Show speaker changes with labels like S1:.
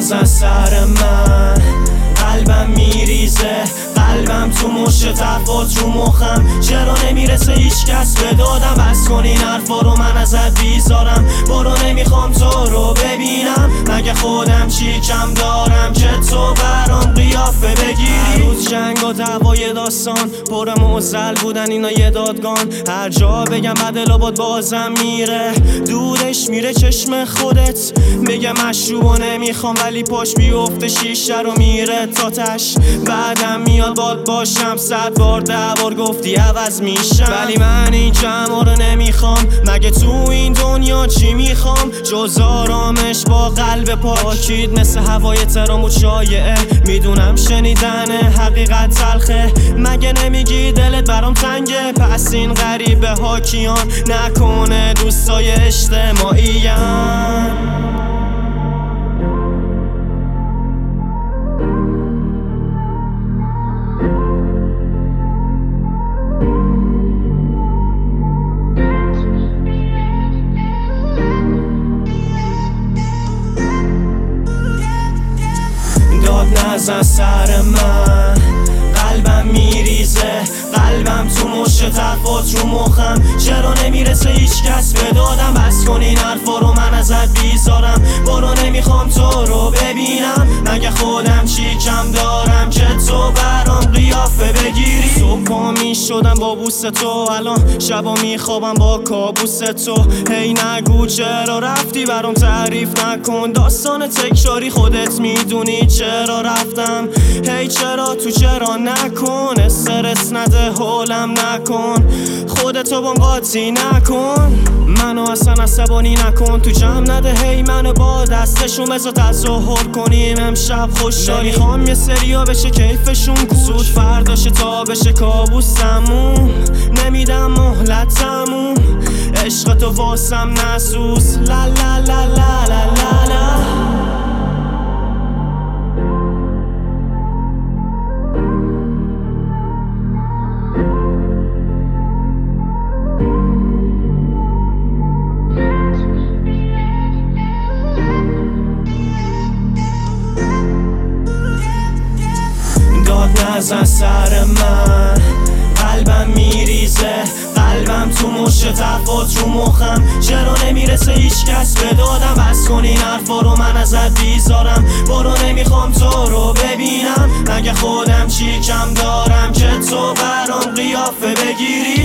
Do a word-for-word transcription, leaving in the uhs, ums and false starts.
S1: نزن سر من، قلبم میریزه، قلبم تو مشت طرفات رو مخم. چرا نمیرسه هیچ کس به دادم؟ بس کن این حرفا رو، من ازت بیزارم. برو نمیخوام تو رو ببینم، مگه خودم چی کم دارم که تو برام قیافه بگیری؟ هر روز جنگ و دعوای داستان، پر معضل بودن اینا یه دادگان. هر جا بگم بدل آباد بازم میره، دودش میره چشم خودت. بگم مشروب و نمیخوام ولی پاش بیفته شیشه رو میره تا تش. بعدم میاد باد باشم، صد بار ده بار گفتی عوض میشم، ولی من این جمع رو نمیخوام. مگه تو این دنیا چی میخوام جز آرامش با قلب پاکید؟ مثل هوای ترام و شایعه، میدونم شنیدن حقیقت تلخه. مگه نمیگی دلت برام تنگه؟ پس این غریبه ها کیان؟ نکنه دوستای اجتماعیان؟ داد نزن سر من، قلبم میریزه، قلبم تو مشت طرفات رو مخم. چرا نمیرسه هیچ کس به دادم؟ بس کن این حرفا رو، من ازت بیزارم. برو نمیخوام تو رو ببینم، مگه خودم چی کم دارم که تو برام قیافه بگیری؟ صبح پا میشدم با بوس تو، الان شبا میخوابم با کابوس تو. هی نگو چرا رفتی، برام تعریف نکن داستان تکراری، خودت میدونی چرا رفتم. هی چرا تو چرا نکن، استرس نده حولم نکن، خودتو بام قاطی نکن، منو اصلا عصبانی نکن. تو جمع نده هی منو با دستشون بذار تظاهر کنیم امشب خوشحالی. نمیخوام یه سریا بشه کیفشون کوچ، زود فرداشه تا بشه کابوسمون. نمیدم مهلتمون، عشق تو واسم نسوز. لا لا لا لا لا لا لا. داد نزن سر من، قلبم میریزه، قلبم تو مشت طرفات رو مخم. چرا نمیرسه هیچ کس به دادم؟ بس کن این حرفا رو، من ازت بیزارم. برو نمیخوام تو رو ببینم، مگه خودم چی کم دارم که تو برام قیافه بگیری؟